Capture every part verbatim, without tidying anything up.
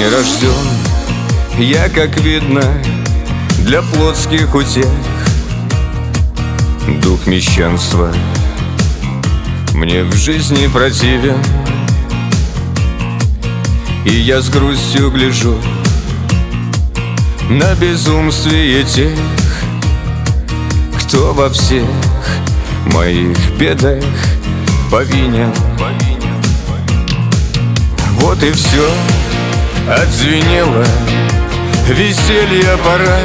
Не рожден я, как видно, для плотских утех. Дух мещанства мне в жизни противен, и я с грустью гляжу на безумствие тех, кто во всех моих бедах повинен. Вот и все отзвенело, веселье пора,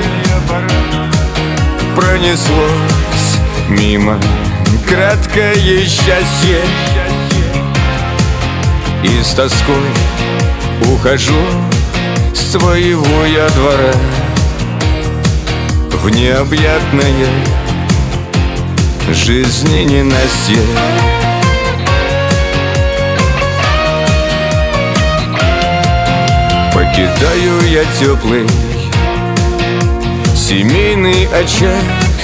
пронеслось мимо краткое счастье, и с тоской ухожу с твоего я двора в необъятное жизни ненастье. Покидаю я теплый семейный очаг,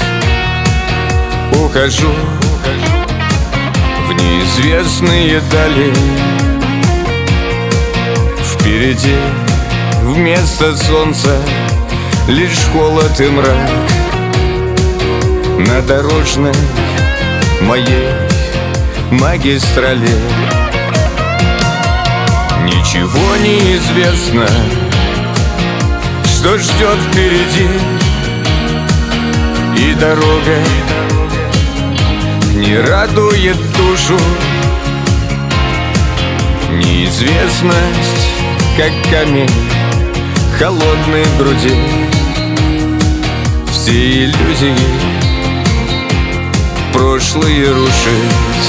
ухожу в неизвестные дали. Впереди вместо солнца лишь холод и мрак на дорожной моей магистрали. Ничего не известно, что ждет впереди, и дорога не радует душу. Неизвестность, как камень холодный в груди, все иллюзии прошлые рушит.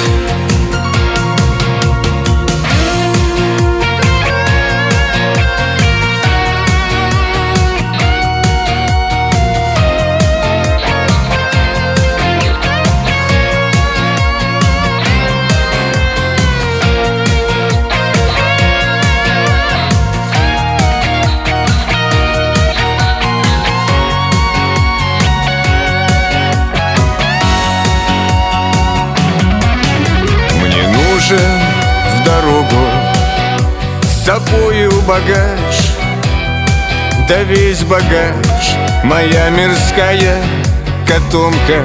В дорогу с собою багаж, да весь багаж моя мирская котомка.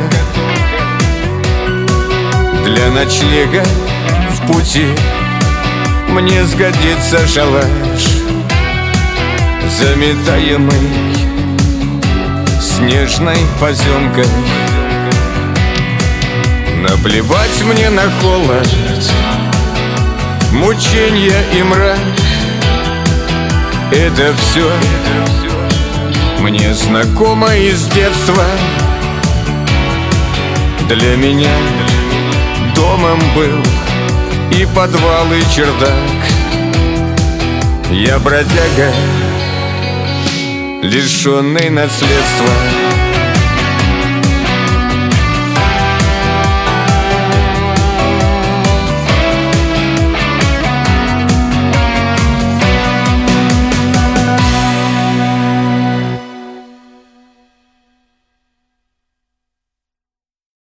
Для ночлега в пути мне сгодится шалаш, заметаемый снежной поземкой. Наплевать мне на холод, мученья и мрак, это все мне знакомо из детства. Для меня домом был и подвал, и чердак. Я бродяга, лишенный наследства.